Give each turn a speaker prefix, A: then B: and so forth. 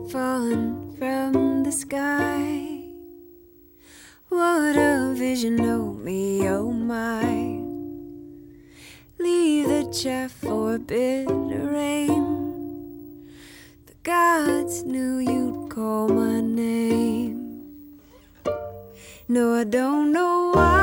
A: falling from the sky. What a vision, oh me, oh my. Leave the chaff for a bit of rain. The gods knew you'd call my name. No, I don't know why